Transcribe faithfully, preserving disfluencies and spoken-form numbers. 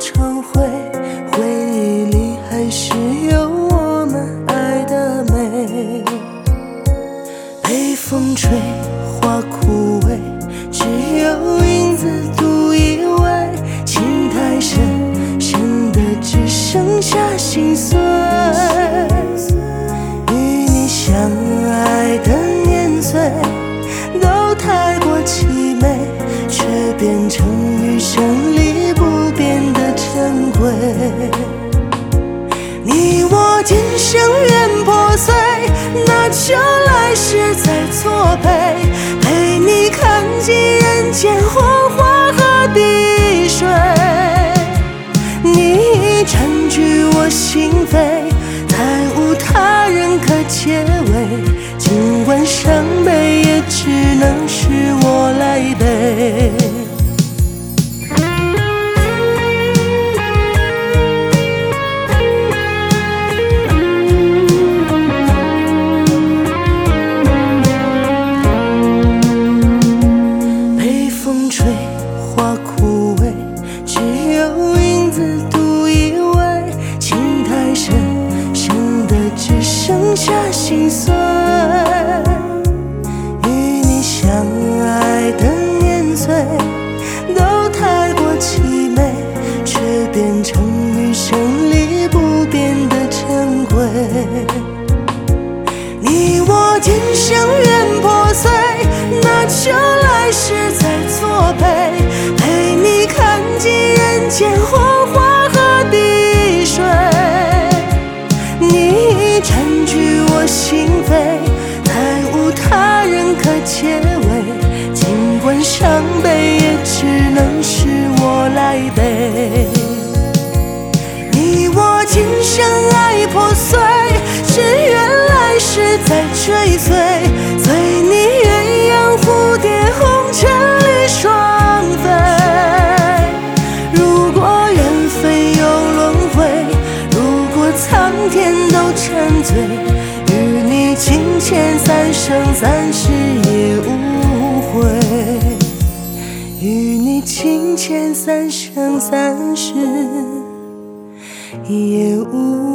常回，回忆里还是有我们爱的美。被风吹，花枯萎，只有影子独依偎。情太深，深的只剩下心碎。与你相爱的年岁都太过凄美，却变成余生里不变的珍贵。你我今生缘破碎，那就来世再作陪，陪你看尽人间红花和碧水。你占据我心扉，再无他人可结尾，尽管伤悲也只能是我来背。被风吹，花枯萎，只有影子独依偎。情太深，深的只剩下心碎。与你相爱的年岁都太过凄美，却变成余生里不变的珍贵。你我今生缘破碎，那就来世再作陪，陪你看尽人间红花和碧水。你占据我心扉，再无他人可结尾，尽管伤悲也只能是我来背。你我今生爱破碎，只愿来世再追随，随你鸳鸯蝴蝶红尘里双飞。如果缘非有轮回，如果苍天都沉醉，与你情牵三生三世也无悔。与你情牵三生三世也无